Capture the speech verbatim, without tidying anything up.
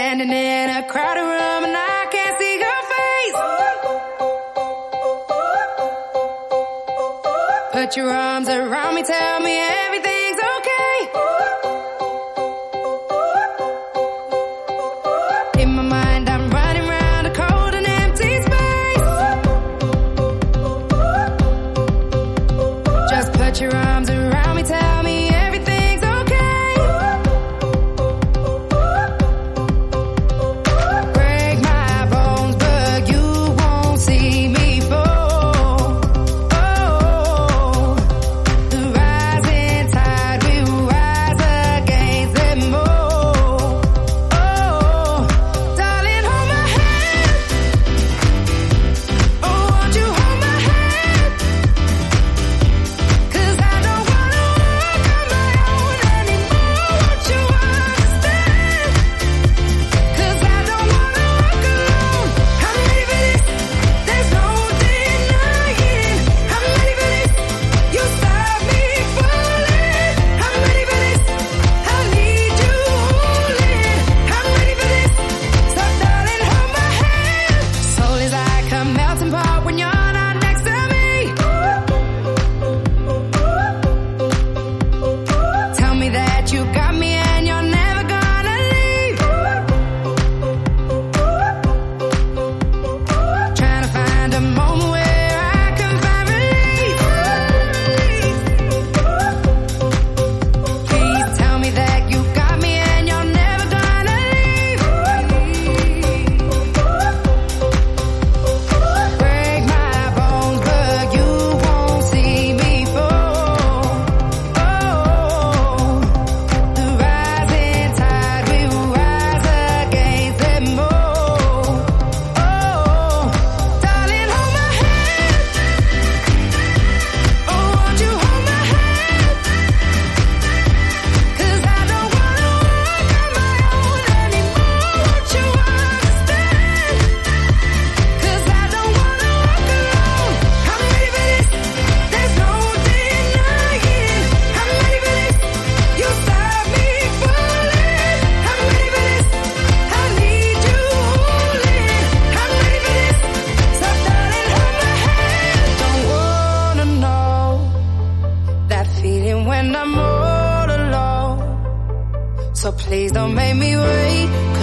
standing in a crowded room and I can't see your face. Put your arms around me, tell me everything's okay. In my mind I'm running round a cold and empty space. Just put your arms around me, tell me everything's okay. Break my bones, but you won't see me fall. Oh, the rising tide will rise against them all. Oh, darling, hold my hand. Oh, won't you hold my hand? 'Cause I don't wanna walk on my own anymore. Won't you understand? 'Cause I don't wanna walk alone. I'm ready for this. There's no denying. I'm ready for this. You stop me falling. I'm ready for this. I need you holding. I'm ready for this. So darling, hold my hand. Soul is like a melting pot when you're not next to me. Tell me that you got me and you're never gonna leave. Trying to find a moment where I can find relief. Please tell me that you got me and you're never gonna leave. Break my bones, but you won't see me fall. Oh, the rising tide will rise against them all. Oh, darling, hold my hand. Oh, won't you hold my hand? 'Cause I don't wanna walk on my own anymore. Won't you understand? 'Cause I don't wanna walk alone. I'm ready for this. There's no denying. I'm ready for this. You stop me falling. I'm ready for this. I need you holding. I'm ready for this. So darling, hold my hand. Don't wanna know that feeling when I'm all alone. So please don't make me wait.